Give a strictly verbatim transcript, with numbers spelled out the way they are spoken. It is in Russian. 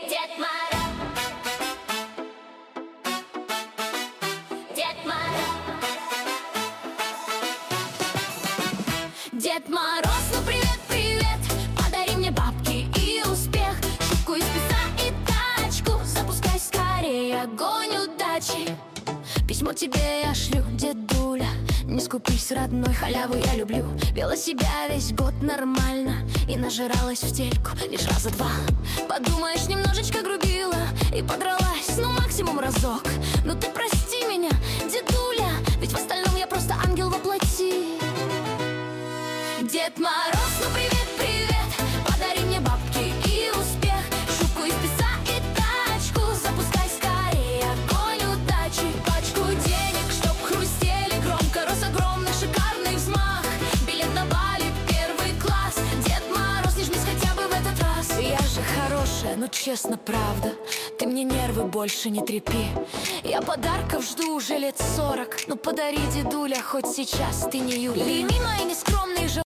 Дед Мороз, Дед Мороз, Дед Мороз, ну привет, привет. Подари мне бабки и успех, шубку из песка и тачку. Запускай скорее огонь удачи. Письмо тебе я шлю, дедуля. Не скупись, родной, халяву я люблю. Вела себя весь год нормально и нажиралась в тельку лишь раза два. Подумаешь, немножечко грубила и подралась, ну максимум разок. Ну ты прости меня, дедуля, ведь в остальном я просто ангел во плоти. Дед Мороз, ну привет, привет. Подари мне бабки и успех, шубку из песка и тачку. Запускай скорее огонь удачи. Пачку денег, чтоб хрустели громко. Рос огромный, шикарный взмах. Билет на Бали, первый класс. Дед Мороз, не жмись хотя бы в этот раз. Я же хорошая, ну честно, правда. Ты мне нервы больше не трепи. Я подарков жду уже лет сорок. Ну подари, дедуля, хоть сейчас, ты не Юля. Прими мои нескромные желания.